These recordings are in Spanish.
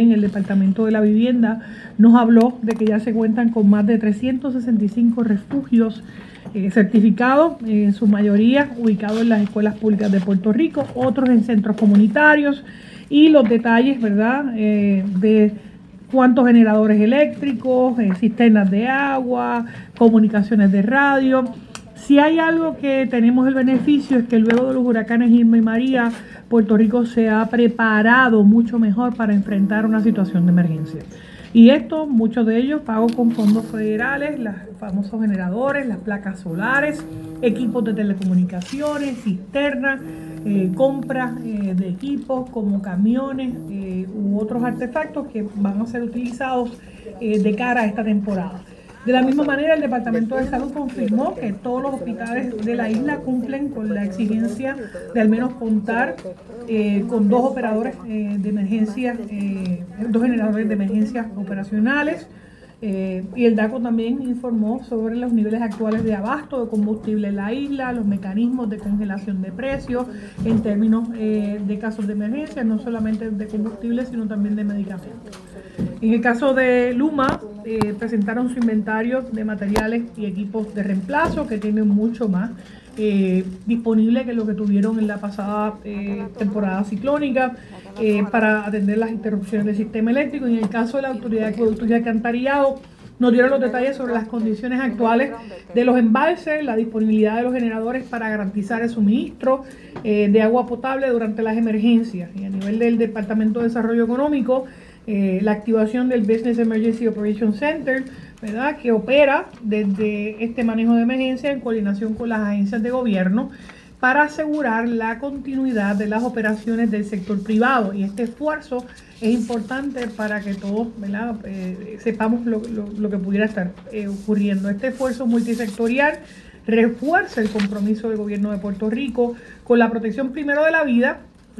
En el Departamento de la Vivienda nos habló de que ya se cuentan con más de 365 refugios certificados, en su mayoría ubicados en las escuelas públicas de Puerto Rico, otros en centros comunitarios, y los detalles, ¿verdad?, de cuántos generadores eléctricos, cisternas de agua, comunicaciones de radio. Si hay algo que tenemos el beneficio es que luego de los huracanes Irma y María, Puerto Rico se ha preparado mucho mejor para enfrentar una situación de emergencia. Y esto, muchos de ellos pagos con fondos federales, los famosos generadores, las placas solares, equipos de telecomunicaciones, cisternas, compras de equipos como camiones u otros artefactos que van a ser utilizados de cara a esta temporada. De la misma manera, el Departamento de Salud confirmó que todos los hospitales de la isla cumplen con la exigencia de al menos contar con dos operadores de emergencia, dos generadores de emergencias operacionales. Y el DACO también informó sobre los niveles actuales de abasto de combustible en la isla, los mecanismos de congelación de precios en términos de casos de emergencia, no solamente de combustible, sino también de medicamentos. En el caso de Luma, presentaron su inventario de materiales y equipos de reemplazo que tienen mucho más disponible que lo que tuvieron en la pasada temporada ciclónica para atender las interrupciones del sistema eléctrico. Y en el caso de la Autoridad de Acueductos y Alcantarillado, nos dieron los detalles sobre las condiciones actuales de los embalses, la disponibilidad de los generadores para garantizar el suministro de agua potable durante las emergencias. Y a nivel del Departamento de Desarrollo Económico, la activación del Business Emergency Operations Center, ¿verdad?, que opera desde este manejo de emergencia en coordinación con las agencias de gobierno para asegurar la continuidad de las operaciones del sector privado. Y este esfuerzo es importante para que todos, ¿verdad?, sepamos lo que pudiera estar ocurriendo. Este esfuerzo multisectorial refuerza el compromiso del gobierno de Puerto Rico con la protección primero de la vida,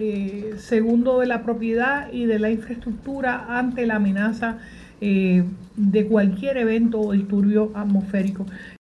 segundo de la propiedad y de la infraestructura ante la amenaza de cualquier evento o disturbio atmosférico.